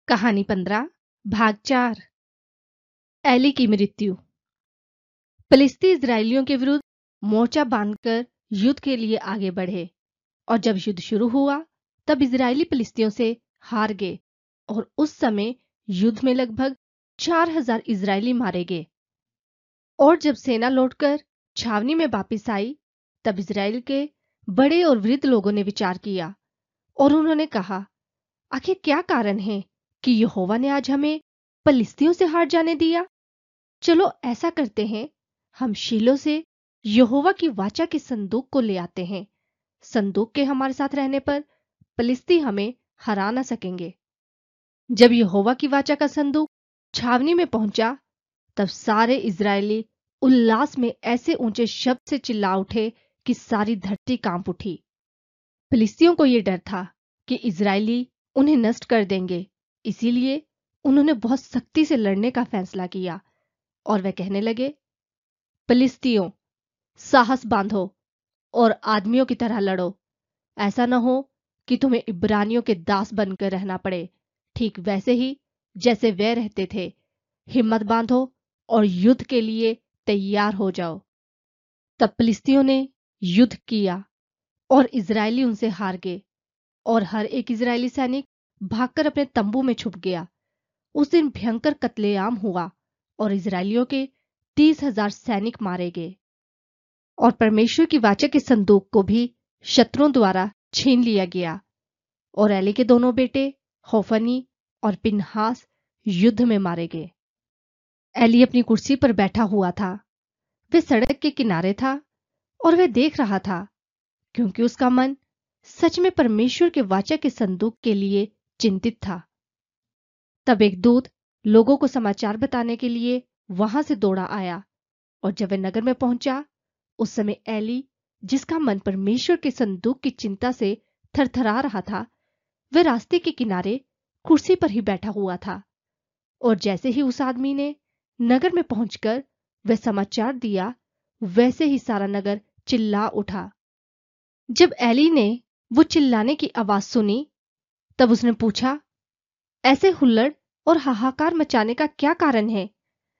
कहानी 15 भाग 4। एली की मृत्यु। फिलिस्ती इजरायलियों के विरुद्ध मोर्चा बांधकर युद्ध के लिए आगे बढ़े और जब युद्ध शुरू हुआ तब इजरायली फिलिस्तियों से हार गए और उस समय युद्ध में लगभग 4000 इजरायली मारे गए। और जब सेना लौटकर छावनी में वापस आई तब इजराइल के बड़े और वृद्ध लोगों ने विचार किया और उन्होंने कहा, आखिर क्या कारण है कि यहोवा ने आज हमें फिलिस्तियों से हार जाने दिया। चलो ऐसा करते हैं, हम शीलो से यहोवा की वाचा के संदूक को ले आते हैं। संदूक के हमारे साथ रहने पर फिलिस्ती हमें हरा ना सकेंगे। जब यहोवा की वाचा का संदूक छावनी में पहुंचा तब सारे इजरायली उल्लास में ऐसे ऊंचे शब्द से चिल्ला उठे कि सारी धरती कांप उठी। फिलिस्तियों को यह डर था कि इजरायली उन्हें नष्ट कर देंगे, इसीलिए उन्होंने बहुत सख्ती से लड़ने का फैसला किया और वे कहने लगे, फिलिस्तियों, साहस बांधो और आदमियों की तरह लड़ो। ऐसा न हो कि तुम्हें इब्रानियों के दास बनकर रहना पड़े, ठीक वैसे ही जैसे वे रहते थे। हिम्मत बांधो और युद्ध के लिए तैयार हो जाओ। तब फिलिस्तियों ने युद्ध किया और इजरायली उनसे हार गए और हर एक इजरायली सैनिक भागकर अपने तंबू में छुप गया। उस दिन भयंकर कत्लेआम हुआ और इजरायलियों के 30,000 सैनिक मारे गए और परमेश्वर की वाचा के संदूक को भी शत्रुओं द्वारा छीन लिया गया। और एली के दोनों बेटे होफनी और पिनहास युद्ध में मारे गए। एली अपनी कुर्सी पर बैठा हुआ था। वह सड़क के किनारे था और वह देख रहा था, क्योंकि उसका मन सच में परमेश्वर के वाचा के संदूक के लिए चिंतित था। तब एक दूत लोगों को समाचार बताने के लिए वहां से दौड़ा आया और जब वह नगर में पहुंचा उस समय एली, जिसका मन परमेश्वर के संदूक की चिंता से थरथरा रहा था, वह रास्ते के किनारे कुर्सी पर ही बैठा हुआ था। और जैसे ही उस आदमी ने नगर में पहुंचकर वह समाचार दिया, वैसे ही सारा नगर चिल्ला उठा। जब एली ने वो चिल्लाने की आवाज सुनी तब उसने पूछा, ऐसे हुल्लड़ और हाहाकार मचाने का क्या कारण है?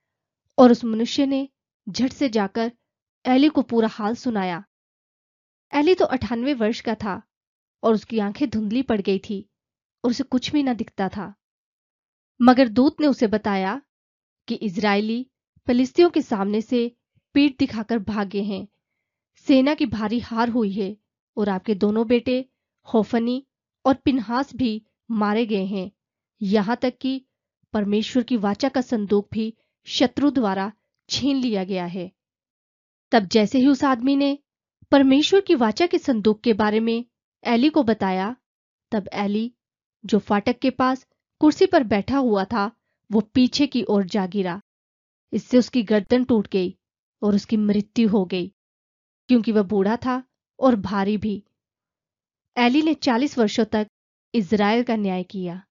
और उस मनुष्य ने झट से जाकर एली को पूरा हाल सुनाया। एली तो 98 वर्ष का था और उसकी आंखें धुंधली पड़ गई थी और उसे कुछ भी न दिखता था। मगर दूत ने उसे बताया कि इजरायली फिलिस्तियों के सामने से पीठ दिखाकर भागे हैं। सेना की भारी हार हुई है और आपके दोनों बेटे होफनी और पिनहास भी मारे गए हैं। यहां तक कि परमेश्वर की वाचा का संदूक भी शत्रु द्वारा छीन लिया गया है। तब जैसे ही उस आदमी ने परमेश्वर की वाचा के संदूक के बारे में एली को बताया, तब एली, जो फाटक के पास कुर्सी पर बैठा हुआ था, वो पीछे की ओर जा गिरा। इससे उसकी गर्दन टूट गई और उसकी मृत्यु हो गई, क्योंकि वह बूढ़ा था और भारी भी। एली ने 40 वर्षों तक इजराइल का न्याय किया।